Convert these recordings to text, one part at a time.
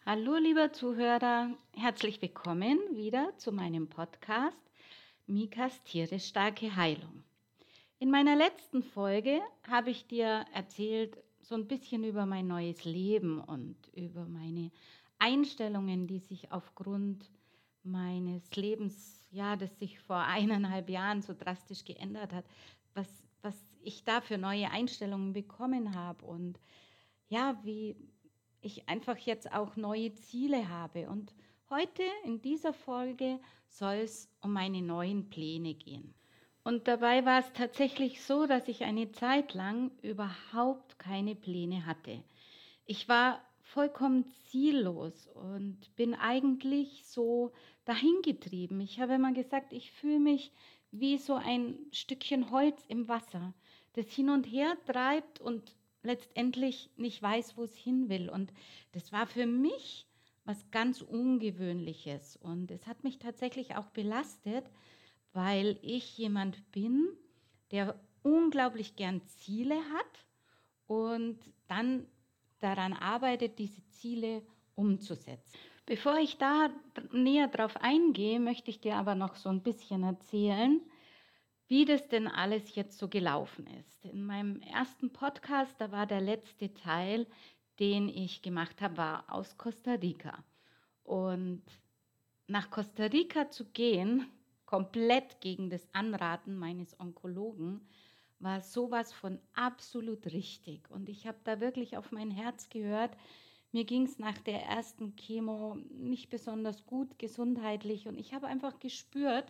Hallo, lieber Zuhörer, herzlich willkommen wieder zu meinem Podcast Mikas tierisch starke Heilung. In meiner letzten Folge habe ich dir erzählt, so ein bisschen über mein neues Leben und über meine Einstellungen, die sich aufgrund meines Lebens, ja, das sich vor 1,5 Jahren so drastisch geändert hat, was ich da für neue Einstellungen bekommen habe und ja, wie ich einfach jetzt auch neue Ziele habe. Und heute in dieser Folge soll es um meine neuen Pläne gehen. Und dabei war es tatsächlich so, dass ich eine Zeit lang überhaupt keine Pläne hatte. Ich war vollkommen ziellos und bin eigentlich so dahingetrieben. Ich habe immer gesagt, ich fühle mich wie so ein Stückchen Holz im Wasser, das hin und her treibt und letztendlich nicht weiß, wo es hin will. Und das war für mich was ganz Ungewöhnliches. Und es hat mich tatsächlich auch belastet, weil ich jemand bin, der unglaublich gern Ziele hat und dann daran arbeitet, diese Ziele umzusetzen. Bevor ich da näher drauf eingehe, möchte ich dir aber noch so ein bisschen erzählen, wie das denn alles jetzt so gelaufen ist. In meinem ersten Podcast, da war der letzte Teil, den ich gemacht habe, war aus Costa Rica. Und nach Costa Rica zu gehen, komplett gegen das Anraten meines Onkologen, war sowas von absolut richtig. Und ich habe da wirklich auf mein Herz gehört. Mir ging es nach der ersten Chemo nicht besonders gut gesundheitlich und ich habe einfach gespürt,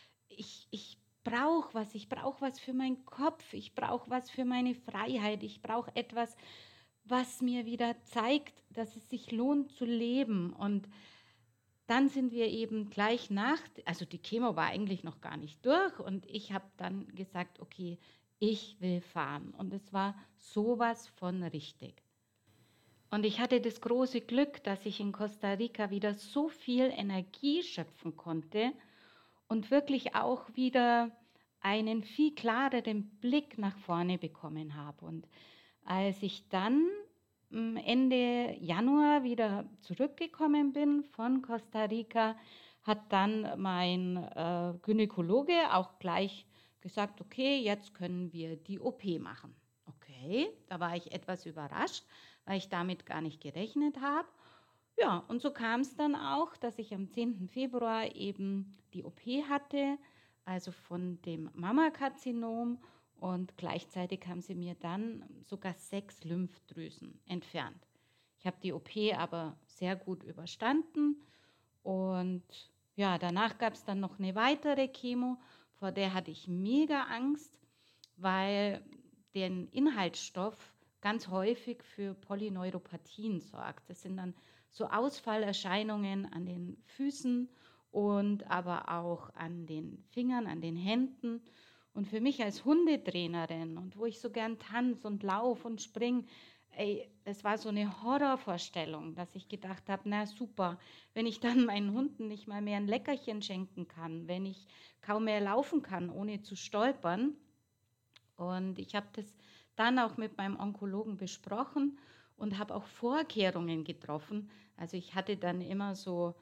ich brauche was für meinen Kopf, ich brauche was für meine Freiheit, ich brauche etwas, was mir wieder zeigt, dass es sich lohnt zu leben. Und dann sind wir eben gleich also die Chemo war eigentlich noch gar nicht durch und ich habe dann gesagt, okay, ich will fahren. Und es war sowas von richtig. Und ich hatte das große Glück, dass ich in Costa Rica wieder so viel Energie schöpfen konnte und wirklich auch wieder einen viel klareren Blick nach vorne bekommen habe. Und als ich dann Ende Januar wieder zurückgekommen bin von Costa Rica, hat dann mein Gynäkologe auch gleich gesagt, okay, jetzt können wir die OP machen. Okay, da war ich etwas überrascht, weil ich damit gar nicht gerechnet habe. Ja, und so kam es dann auch, dass ich am 10. Februar eben die OP hatte, also von dem Mammakarzinom und gleichzeitig haben sie mir dann sogar 6 Lymphdrüsen entfernt. Ich habe die OP aber sehr gut überstanden und ja, danach gab es dann noch eine weitere Chemo, vor der hatte ich mega Angst, weil den Inhaltsstoff ganz häufig für Polyneuropathien sorgt. Das sind dann so Ausfallerscheinungen an den Füßen und aber auch an den Fingern, an den Händen. Und für mich als Hundetrainerin und wo ich so gern tanze und laufe und springe, es war so eine Horrorvorstellung, dass ich gedacht habe, na super, wenn ich dann meinen Hunden nicht mal mehr ein Leckerchen schenken kann, wenn ich kaum mehr laufen kann, ohne zu stolpern. Und ich habe das dann auch mit meinem Onkologen besprochen und habe auch Vorkehrungen getroffen. Also ich hatte dann immer so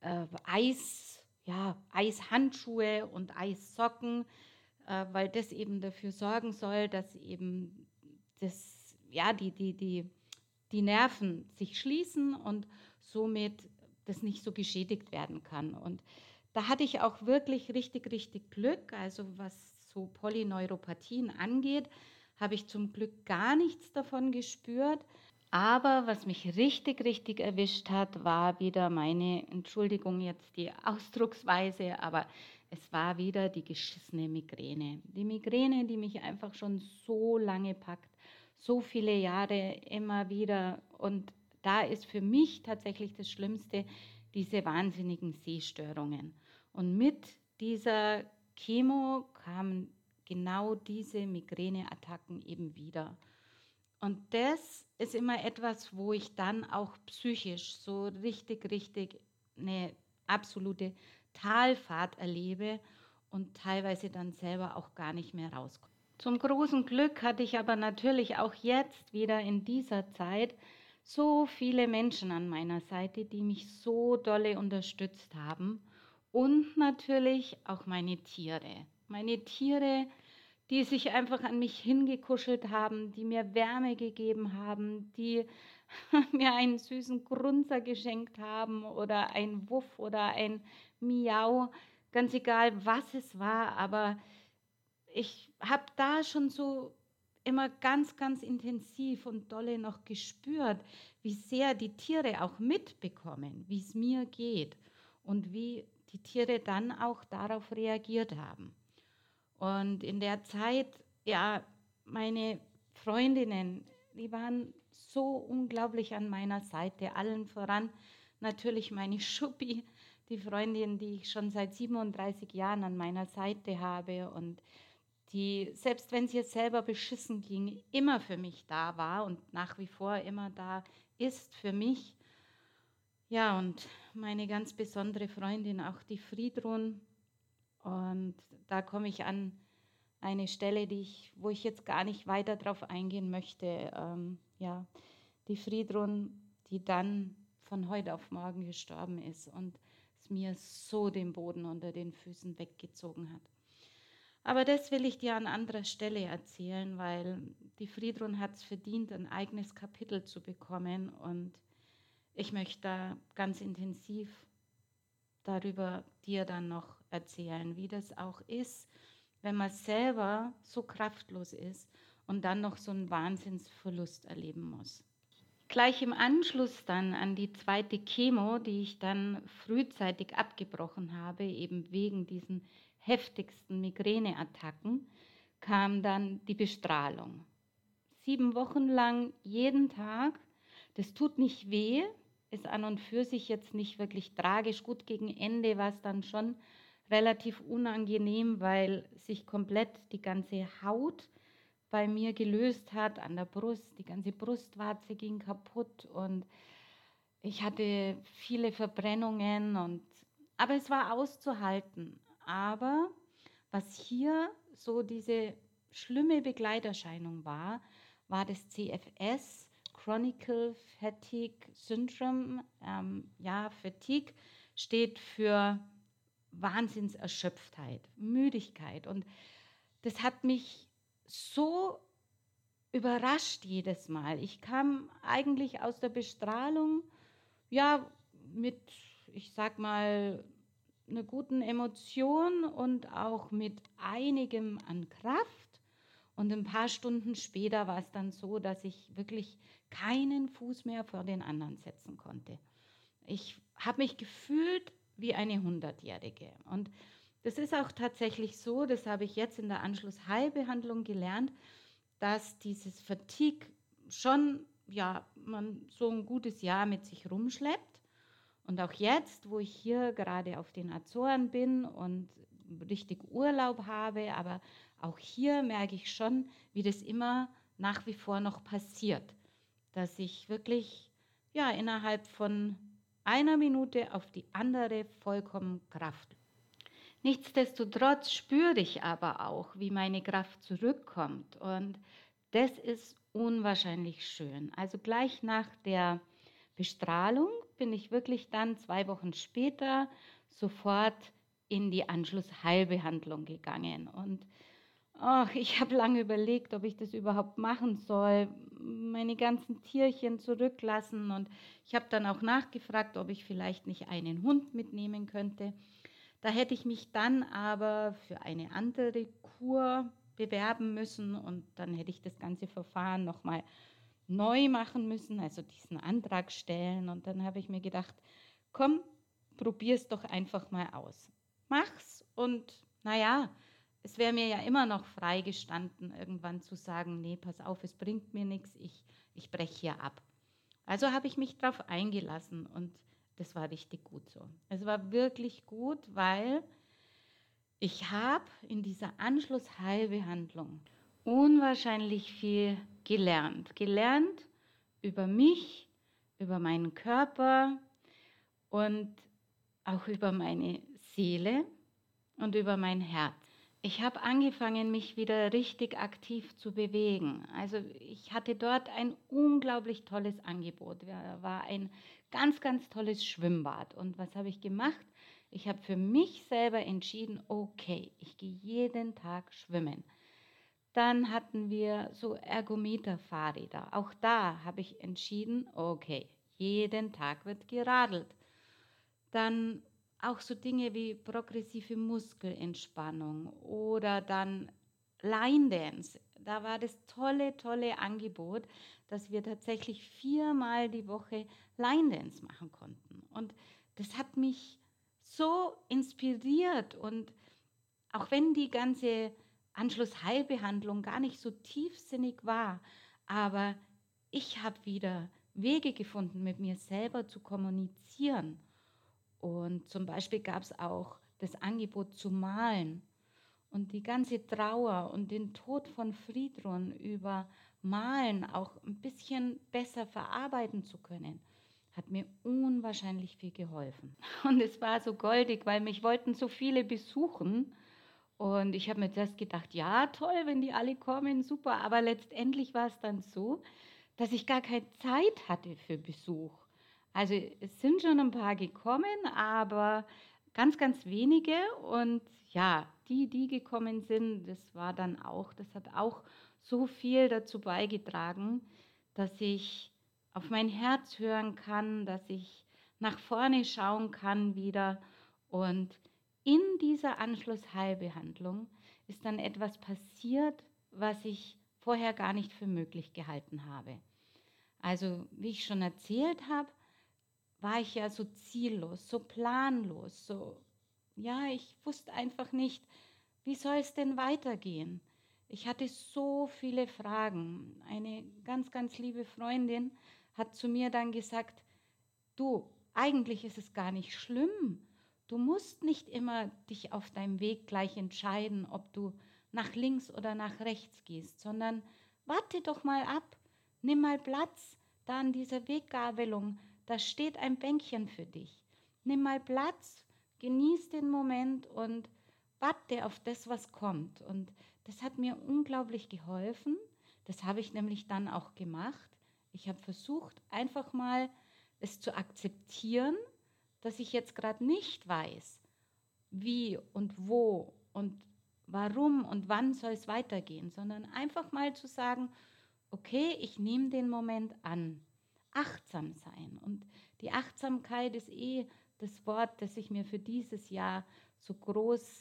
Eishandschuhe und Eissocken, weil das eben dafür sorgen soll, dass eben die Nerven sich schließen und somit das nicht so geschädigt werden kann. Und da hatte ich auch wirklich richtig, richtig Glück. Also was so Polyneuropathien angeht, habe ich zum Glück gar nichts davon gespürt. Aber was mich richtig, richtig erwischt hat, war wieder Entschuldigung jetzt die Ausdrucksweise, aber es war wieder die geschissene Migräne. Die Migräne, die mich einfach schon so lange packt, so viele Jahre immer wieder. Und da ist für mich tatsächlich das Schlimmste diese wahnsinnigen Sehstörungen. Und mit dieser Chemo kamen genau diese Migräneattacken eben wieder. Und das ist immer etwas, wo ich dann auch psychisch so richtig, richtig eine absolute Talfahrt erlebe und teilweise dann selber auch gar nicht mehr rauskomme. Zum großen Glück hatte ich aber natürlich auch jetzt wieder in dieser Zeit so viele Menschen an meiner Seite, die mich so dolle unterstützt haben und natürlich auch meine Tiere. Meine Tiere, die sich einfach an mich hingekuschelt haben, die mir Wärme gegeben haben, die mir einen süßen Grunzer geschenkt haben oder ein Wuff oder ein Miau, ganz egal was es war, aber ich habe da schon so immer ganz, ganz intensiv und dolle noch gespürt, wie sehr die Tiere auch mitbekommen, wie es mir geht und wie die Tiere dann auch darauf reagiert haben. Und in der Zeit, ja, meine Freundinnen, die waren so unglaublich an meiner Seite, allen voran natürlich meine Schuppi, die Freundin, die ich schon seit 37 Jahren an meiner Seite habe und die, selbst wenn es ihr selber beschissen ging, immer für mich da war und nach wie vor immer da ist für mich. Ja, und meine ganz besondere Freundin, auch die Friedrun. Und da komme ich an eine Stelle, wo ich jetzt gar nicht weiter drauf eingehen möchte. Ja, die Friedrun, die dann von heute auf morgen gestorben ist und es mir so den Boden unter den Füßen weggezogen hat. Aber das will ich dir an anderer Stelle erzählen, weil die Friedrun hat es verdient, ein eigenes Kapitel zu bekommen und ich möchte da ganz intensiv darüber dir dann noch erzählen, wie das auch ist, wenn man selber so kraftlos ist und dann noch so einen Wahnsinnsverlust erleben muss. Gleich im Anschluss dann an die zweite Chemo, die ich dann frühzeitig abgebrochen habe, eben wegen diesen heftigsten Migräneattacken, kam dann die Bestrahlung. 7 Wochen lang jeden Tag. Das tut nicht weh, ist an und für sich jetzt nicht wirklich tragisch. Gut, gegen Ende war es dann schon relativ unangenehm, weil sich komplett die ganze Haut bei mir gelöst hat an der Brust. Die ganze Brustwarze ging kaputt und ich hatte viele Verbrennungen aber es war auszuhalten. Aber was hier so diese schlimme Begleiterscheinung war das CFS, Chronic Fatigue Syndrome. Ja, Fatigue steht für Wahnsinnserschöpftheit, Müdigkeit. Und das hat mich so überrascht jedes Mal. Ich kam eigentlich aus der Bestrahlung, ja, mit, ich sag mal, einer guten Emotion und auch mit einigem an Kraft. Und ein paar Stunden später war es dann so, dass ich wirklich keinen Fuß mehr vor den anderen setzen konnte. Ich habe mich gefühlt wie eine Hundertjährige. Und das ist auch tatsächlich so, das habe ich jetzt in der Anschlussheilbehandlung gelernt, dass dieses Fatigue schon, ja, man so ein gutes Jahr mit sich rumschleppt. Und auch jetzt, wo ich hier gerade auf den Azoren bin und richtig Urlaub habe, aber auch hier merke ich schon, wie das immer nach wie vor noch passiert, dass ich wirklich, ja, innerhalb von einer Minute auf die andere vollkommen Kraft. Nichtsdestotrotz spüre ich aber auch, wie meine Kraft zurückkommt und das ist unwahrscheinlich schön. Also gleich nach der Bestrahlung bin ich wirklich dann 2 Wochen später sofort in die Anschlussheilbehandlung gegangen und ich habe lange überlegt, ob ich das überhaupt machen soll, meine ganzen Tierchen zurücklassen und ich habe dann auch nachgefragt, ob ich vielleicht nicht einen Hund mitnehmen könnte. Da hätte ich mich dann aber für eine andere Kur bewerben müssen und dann hätte ich das ganze Verfahren nochmal neu machen müssen, also diesen Antrag stellen. Und dann habe ich mir gedacht, komm, probier's doch einfach mal aus. Mach's und naja, es wäre mir ja immer noch freigestanden, irgendwann zu sagen, nee, pass auf, es bringt mir nichts, ich breche hier ab. Also habe ich mich darauf eingelassen und das war richtig gut so. Es war wirklich gut, weil ich habe in dieser Anschlussheilbehandlung unwahrscheinlich viel gelernt. Gelernt über mich, über meinen Körper und auch über meine Seele und über mein Herz. Ich habe angefangen, mich wieder richtig aktiv zu bewegen. Also ich hatte dort ein unglaublich tolles Angebot. Da war ein ganz, ganz tolles Schwimmbad. Und was habe ich gemacht? Ich habe für mich selber entschieden, okay, ich gehe jeden Tag schwimmen. Dann hatten wir so Ergometer-Fahrräder. Auch da habe ich entschieden, okay, jeden Tag wird geradelt. Dann auch so Dinge wie progressive Muskelentspannung oder dann Line Dance. Da war das tolle, tolle Angebot, dass wir tatsächlich 4-mal die Woche Line Dance machen konnten. Und das hat mich so inspiriert. Und auch wenn die ganze Anschlussheilbehandlung gar nicht so tiefsinnig war, aber ich habe wieder Wege gefunden, mit mir selber zu kommunizieren. Und zum Beispiel gab es auch das Angebot zu malen und die ganze Trauer und den Tod von Friedrun über Malen auch ein bisschen besser verarbeiten zu können, hat mir unwahrscheinlich viel geholfen. Und es war so goldig, weil mich wollten so viele besuchen. Und ich habe mir zuerst gedacht, ja, toll, wenn die alle kommen, super. Aber letztendlich war es dann so, dass ich gar keine Zeit hatte für Besuch. Also es sind schon ein paar gekommen, aber ganz, ganz wenige. Und ja, die gekommen sind, das hat auch so viel dazu beigetragen, dass ich auf mein Herz hören kann, dass ich nach vorne schauen kann wieder. Und in dieser Anschlussheilbehandlung ist dann etwas passiert, was ich vorher gar nicht für möglich gehalten habe. Also, wie ich schon erzählt habe, war ich ja so ziellos, so planlos, so, ja, ich wusste einfach nicht, wie soll es denn weitergehen? Ich hatte so viele Fragen. Eine ganz, ganz liebe Freundin hat zu mir dann gesagt, du, eigentlich ist es gar nicht schlimm. Du musst nicht immer dich auf deinem Weg gleich entscheiden, ob du nach links oder nach rechts gehst, sondern warte doch mal ab, nimm mal Platz da an dieser Weggabelung, da steht ein Bänkchen für dich. Nimm mal Platz, genieß den Moment und warte auf das, was kommt. Und das hat mir unglaublich geholfen. Das habe ich nämlich dann auch gemacht. Ich habe versucht, einfach mal es zu akzeptieren, dass ich jetzt gerade nicht weiß, wie und wo und warum und wann soll es weitergehen, sondern einfach mal zu sagen, okay, ich nehme den Moment an. Achtsam sein. Und die Achtsamkeit ist das Wort, das ich mir für dieses Jahr so groß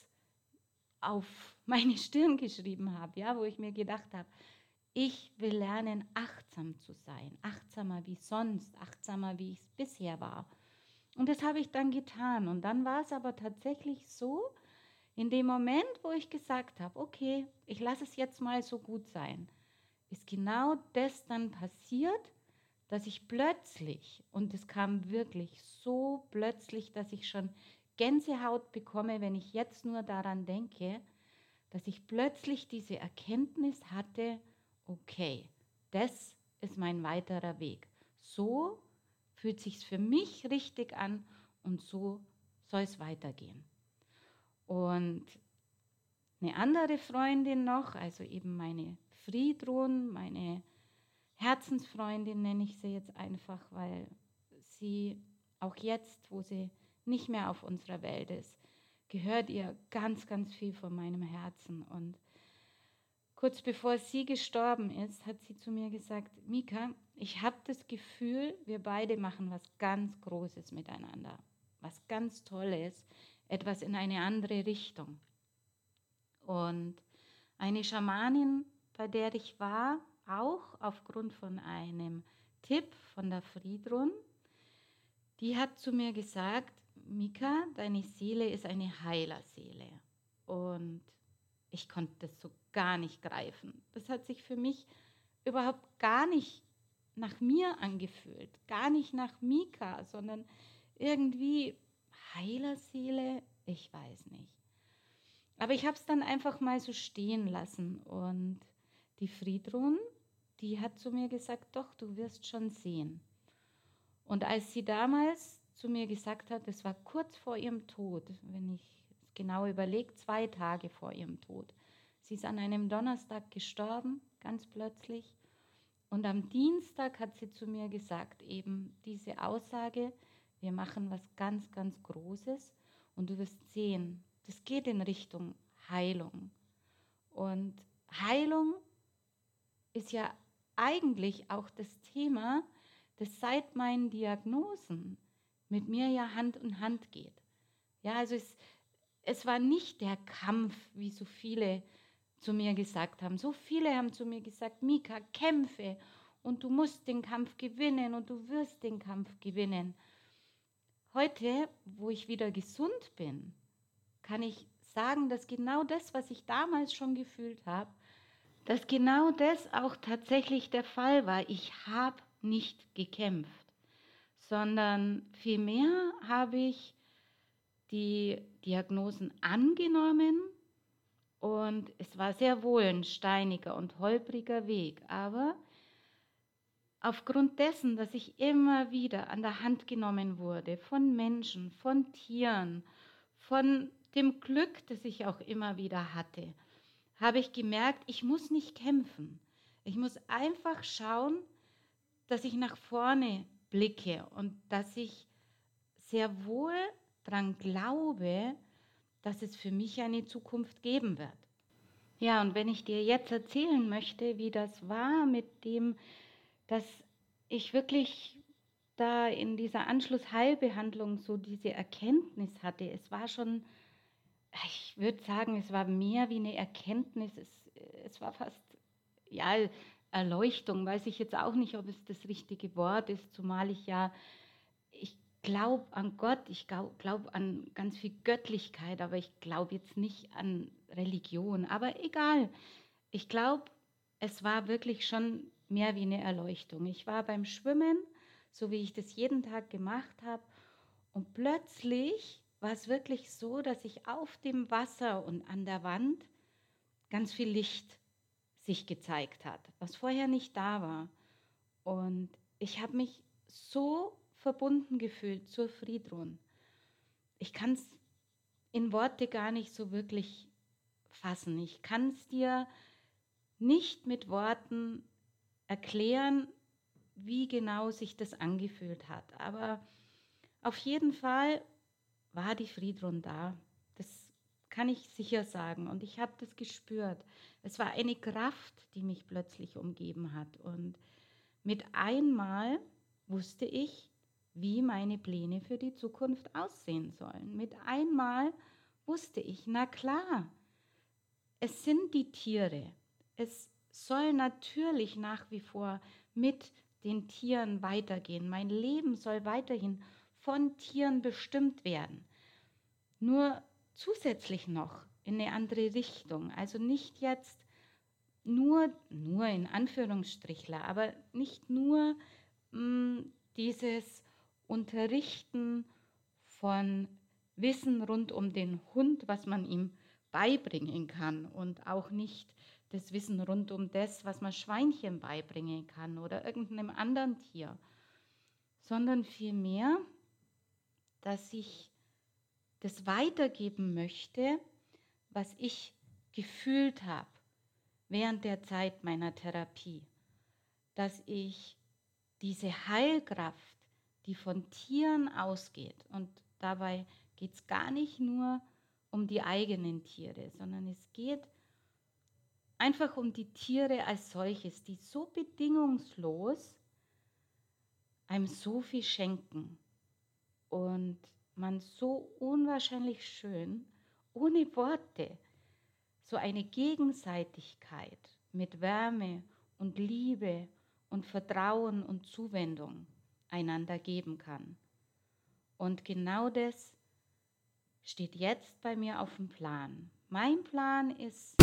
auf meine Stirn geschrieben habe, ja, wo ich mir gedacht habe, ich will lernen, achtsam zu sein, achtsamer wie sonst, achtsamer wie ich es bisher war. Und das habe ich dann getan. Und dann war es aber tatsächlich so, in dem Moment, wo ich gesagt habe, okay, ich lasse es jetzt mal so gut sein, ist genau das dann passiert, dass ich plötzlich, und es kam wirklich so plötzlich, dass ich schon Gänsehaut bekomme, wenn ich jetzt nur daran denke, dass ich plötzlich diese Erkenntnis hatte, okay, das ist mein weiterer Weg. So fühlt sich's für mich richtig an und so soll es weitergehen. Und eine andere Freundin noch, also eben meine Friedrun, meine Herzensfreundin nenne ich sie jetzt einfach, weil sie auch jetzt, wo sie nicht mehr auf unserer Welt ist, gehört ihr ganz, ganz viel von meinem Herzen. Und kurz bevor sie gestorben ist, hat sie zu mir gesagt, Mika, ich habe das Gefühl, wir beide machen was ganz Großes miteinander, was ganz Tolles, etwas in eine andere Richtung. Und eine Schamanin, bei der ich war, auch aufgrund von einem Tipp von der Friedrun, die hat zu mir gesagt, Mika, deine Seele ist eine Heilerseele. Und ich konnte das so gar nicht greifen. Das hat sich für mich überhaupt gar nicht nach mir angefühlt, gar nicht nach Mika, sondern irgendwie Heilerseele, ich weiß nicht. Aber ich habe es dann einfach mal so stehen lassen und die Friedrun, die hat zu mir gesagt, doch, du wirst schon sehen. Und als sie damals zu mir gesagt hat, das war kurz vor ihrem Tod, wenn ich, es genau überlegt, 2 Tage vor ihrem Tod. Sie ist an einem Donnerstag gestorben, ganz plötzlich. Und am Dienstag hat sie zu mir gesagt, eben diese Aussage, wir machen was ganz, ganz Großes und du wirst sehen, das geht in Richtung Heilung. Und Heilung ist ja eigentlich auch das Thema, das seit meinen Diagnosen mit mir ja Hand in Hand geht. Ja, also es war nicht der Kampf, wie so viele zu mir gesagt haben. So viele haben zu mir gesagt, Mika, kämpfe und du musst den Kampf gewinnen und du wirst den Kampf gewinnen. Heute, wo ich wieder gesund bin, kann ich sagen, dass genau das, was ich damals schon gefühlt habe, dass genau das auch tatsächlich der Fall war. Ich habe nicht gekämpft, sondern vielmehr habe ich die Diagnosen angenommen und es war sehr wohl ein steiniger und holpriger Weg, aber aufgrund dessen, dass ich immer wieder an der Hand genommen wurde von Menschen, von Tieren, von dem Glück, das ich auch immer wieder hatte, habe ich gemerkt, ich muss nicht kämpfen. Ich muss einfach schauen, dass ich nach vorne blicke und dass ich sehr wohl daran glaube, dass es für mich eine Zukunft geben wird. Ja, und wenn ich dir jetzt erzählen möchte, wie das war mit dem, dass ich wirklich da in dieser Anschlussheilbehandlung so diese Erkenntnis hatte, es war schon, ich würde sagen, es war mehr wie eine Erkenntnis, es war fast, ja, Erleuchtung, weiß ich jetzt auch nicht, ob es das richtige Wort ist, zumal ich glaube an Gott, ich glaube an ganz viel Göttlichkeit, aber ich glaube jetzt nicht an Religion. Aber egal, ich glaube, es war wirklich schon mehr wie eine Erleuchtung. Ich war beim Schwimmen, so wie ich das jeden Tag gemacht habe, und plötzlich war es wirklich so, dass ich auf dem Wasser und an der Wand ganz viel Licht sich gezeigt hat, was vorher nicht da war. Und ich habe mich so verbunden gefühlt zur Friedrun. Ich kann es in Worte gar nicht so wirklich fassen. Ich kann es dir nicht mit Worten erklären, wie genau sich das angefühlt hat. Aber auf jeden Fall war die Friedrun da. Das kann ich sicher sagen. Und ich habe das gespürt. Es war eine Kraft, die mich plötzlich umgeben hat. Und mit einmal wusste ich, wie meine Pläne für die Zukunft aussehen sollen. Mit einmal wusste ich, na klar, es sind die Tiere. Es soll natürlich nach wie vor mit den Tieren weitergehen. Mein Leben soll weiterhin von Tieren bestimmt werden. Nur zusätzlich noch in eine andere Richtung. Also nicht jetzt nur in Anführungsstrichler, aber nicht nur dieses Unterrichten von Wissen rund um den Hund, was man ihm beibringen kann und auch nicht das Wissen rund um das, was man Schweinchen beibringen kann oder irgendeinem anderen Tier, sondern vielmehr, dass ich das weitergeben möchte, was ich gefühlt habe während der Zeit meiner Therapie, dass ich diese Heilkraft, die von Tieren ausgeht, und dabei geht es gar nicht nur um die eigenen Tiere, sondern es geht einfach um die Tiere als solches, die so bedingungslos einem so viel schenken und man so unwahrscheinlich schön, ohne Worte, so eine Gegenseitigkeit mit Wärme und Liebe und Vertrauen und Zuwendung einander geben kann. Und genau das steht jetzt bei mir auf dem Plan. Mein Plan ist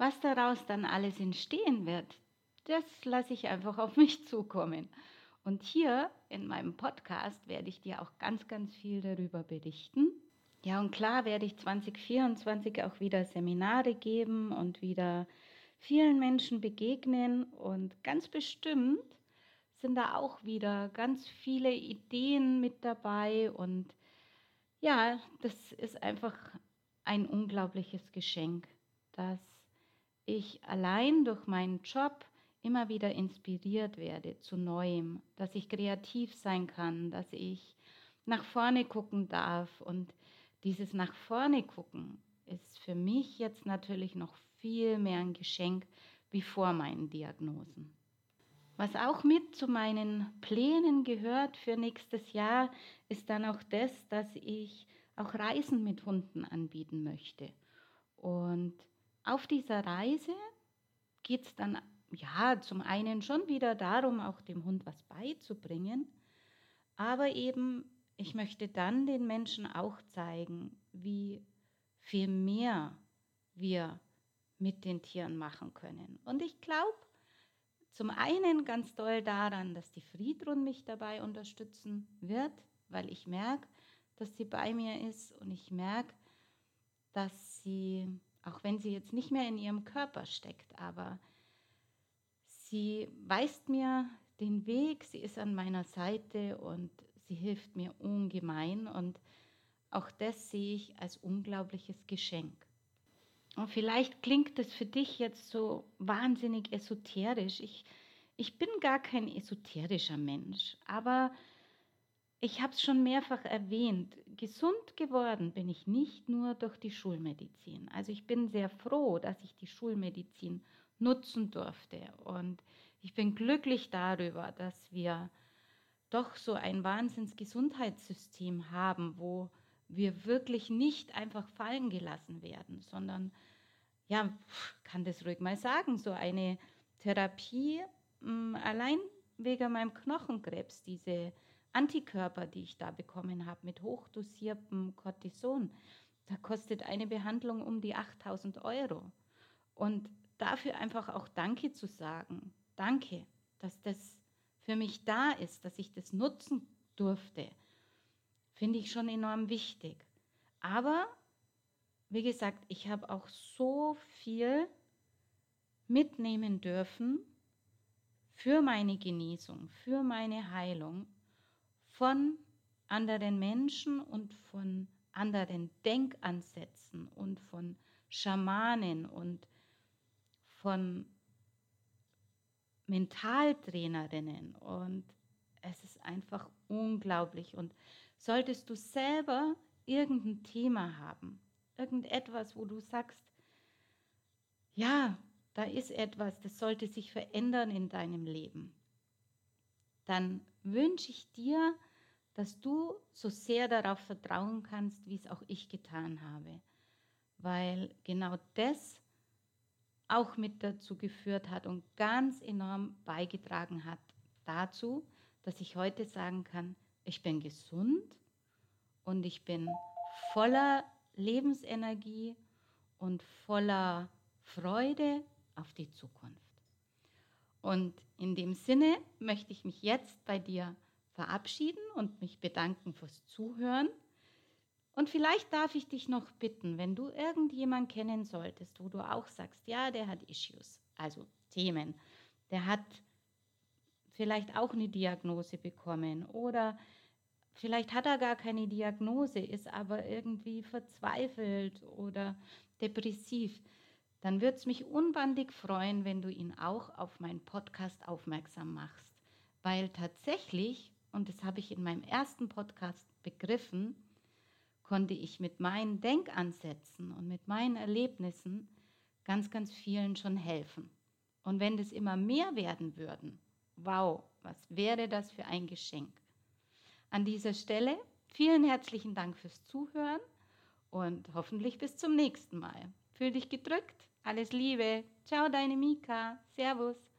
Was daraus dann alles entstehen wird, das lasse ich einfach auf mich zukommen. Und hier in meinem Podcast werde ich dir auch ganz, ganz viel darüber berichten. Ja, und klar werde ich 2024 auch wieder Seminare geben und wieder vielen Menschen begegnen. Und ganz bestimmt sind da auch wieder ganz viele Ideen mit dabei. Und ja, das ist einfach ein unglaubliches Geschenk, dass ich allein durch meinen Job immer wieder inspiriert werde zu Neuem, dass ich kreativ sein kann, dass ich nach vorne gucken darf. Und dieses nach vorne gucken ist für mich jetzt natürlich noch viel mehr ein Geschenk wie vor meinen Diagnosen. Was auch mit zu meinen Plänen gehört für nächstes Jahr, ist dann auch das, dass ich auch Reisen mit Hunden anbieten möchte. Und auf dieser Reise geht es dann ja zum einen schon wieder darum, auch dem Hund was beizubringen, aber eben, ich möchte dann den Menschen auch zeigen, wie viel mehr wir mit den Tieren machen können. Und ich glaube zum einen ganz doll daran, dass die Friedrun mich dabei unterstützen wird, weil ich merke, dass sie bei mir ist und ich merke, dass sie, auch wenn sie jetzt nicht mehr in ihrem Körper steckt, aber sie weist mir den Weg, sie ist an meiner Seite und sie hilft mir ungemein und auch das sehe ich als unglaubliches Geschenk. Und vielleicht klingt das für dich jetzt so wahnsinnig esoterisch. Ich bin gar kein esoterischer Mensch, aber ich habe es schon mehrfach erwähnt. Gesund geworden bin ich nicht nur durch die Schulmedizin. Also ich bin sehr froh, dass ich die Schulmedizin nutzen durfte. Und ich bin glücklich darüber, dass wir doch so ein Wahnsinns-Gesundheitssystem haben, wo wir wirklich nicht einfach fallen gelassen werden, sondern, ja, kann das ruhig mal sagen, so eine Therapie, allein wegen meinem Knochenkrebs, diese Antikörper, die ich da bekommen habe mit hochdosiertem Cortison, da kostet eine Behandlung um die 8.000 €. Und dafür einfach auch Danke zu sagen. Danke, dass das für mich da ist, dass ich das nutzen durfte, finde ich schon enorm wichtig. Aber wie gesagt, ich habe auch so viel mitnehmen dürfen für meine Genesung, für meine Heilung von anderen Menschen und von anderen Denkansätzen und von Schamanen und von Mentaltrainerinnen. Und es ist einfach unglaublich. Und solltest du selber irgendein Thema haben, irgendetwas, wo du sagst, ja, da ist etwas, das sollte sich verändern in deinem Leben, dann wünsche ich dir, dass du so sehr darauf vertrauen kannst, wie es auch ich getan habe. Weil genau das auch mit dazu geführt hat und ganz enorm beigetragen hat dazu, dass ich heute sagen kann, ich bin gesund und ich bin voller Lebensenergie und voller Freude auf die Zukunft. Und in dem Sinne möchte ich mich jetzt bei dir verabschieden und mich bedanken fürs Zuhören. Und vielleicht darf ich dich noch bitten, wenn du irgendjemanden kennen solltest, wo du auch sagst, ja, der hat Issues, also Themen, der hat vielleicht auch eine Diagnose bekommen oder vielleicht hat er gar keine Diagnose, ist aber irgendwie verzweifelt oder depressiv, dann würde es mich unbandig freuen, wenn du ihn auch auf meinen Podcast aufmerksam machst. Weil tatsächlich, und das habe ich in meinem ersten Podcast begriffen, konnte ich mit meinen Denkansätzen und mit meinen Erlebnissen ganz, ganz vielen schon helfen. Und wenn das immer mehr werden würden, wow, was wäre das für ein Geschenk. An dieser Stelle vielen herzlichen Dank fürs Zuhören und hoffentlich bis zum nächsten Mal. Fühl dich gedrückt. Alles Liebe. Ciao, deine Mika. Servus.